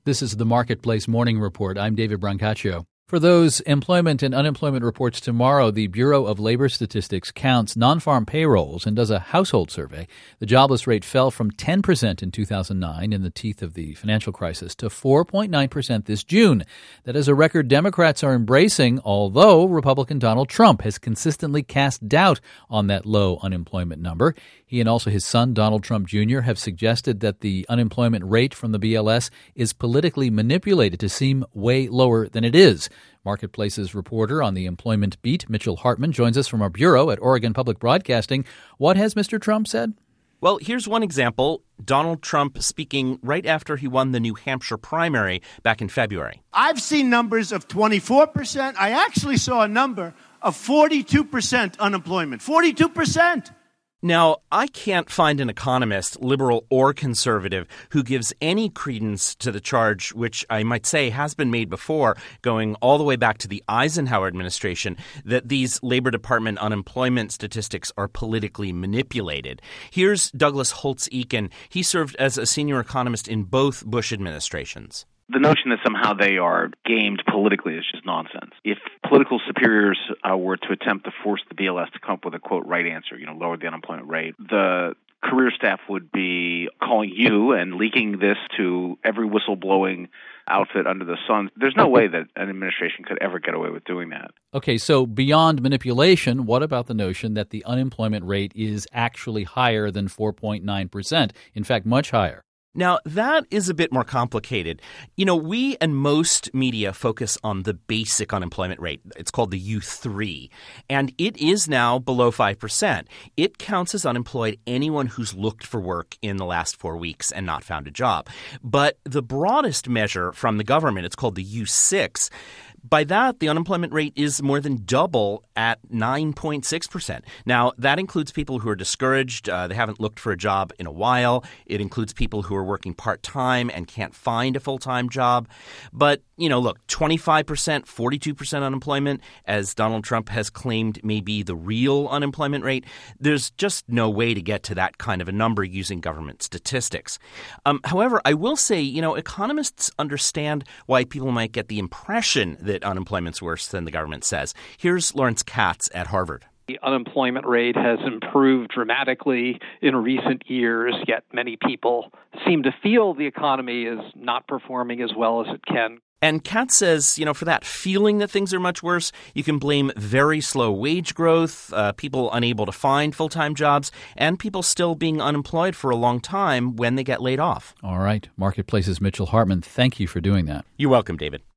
This is the Marketplace Morning Report. I'm David Brancaccio. For those employment and unemployment reports tomorrow, the Bureau of Labor Statistics counts non-farm payrolls and does a household survey. The jobless rate fell from 10% in 2009 in the teeth of the financial crisis to 4.9% this June. That is a record Democrats are embracing, although Republican Donald Trump has consistently cast doubt on that low unemployment number. He and also his son, Donald Trump Jr., have suggested that the unemployment rate from the BLS is politically manipulated to seem way lower than it is. Marketplace's reporter on the employment beat, Mitchell Hartman, joins us from our bureau at Oregon Public Broadcasting. What has Mr. Trump said? Well, here's one example. Donald Trump speaking right after he won the New Hampshire primary back in February. I've seen numbers of 24%. I actually saw a number of 42% unemployment. 42%. Now, I can't find an economist, liberal or conservative, who gives any credence to the charge, which I might say has been made before, going all the way back to the Eisenhower administration, that these Labor Department unemployment statistics are politically manipulated. Here's Douglas Holtz-Eakin. He served as a senior economist in both Bush administrations. The notion that somehow they are gamed politically is just nonsense. If political superiors were to attempt to force the BLS to come up with a, quote, right answer, lower the unemployment rate, the career staff would be calling you and leaking this to every whistleblowing outfit under the sun. There's no way that an administration could ever get away with doing that. Okay, so beyond manipulation, what about the notion that the unemployment rate is actually higher than 4.9%? In fact, much higher. Now, that is a bit more complicated. We and most media focus on the basic unemployment rate. It's called the U3, and it is now below 5%. It counts as unemployed anyone who's looked for work in the last 4 weeks and not found a job. But the broadest measure from the government, it's called the U6. By that, the unemployment rate is more than double at 9.6%. Now, that includes people who are discouraged. They haven't looked for a job in a while. It includes people who are working part-time and can't find a full-time job. But, look, 25%, 42% unemployment, as Donald Trump has claimed may be the real unemployment rate. There's just no way to get to that kind of a number using government statistics. However, I will say, economists understand why people might get the impression that unemployment's worse than the government says. Here's Lawrence Katz at Harvard. The unemployment rate has improved dramatically in recent years, yet many people seem to feel the economy is not performing as well as it can. And Katz says, for that feeling that things are much worse, you can blame very slow wage growth, people unable to find full-time jobs, and people still being unemployed for a long time when they get laid off. All right. Marketplace's Mitchell Hartman, thank you for doing that. You're welcome, David.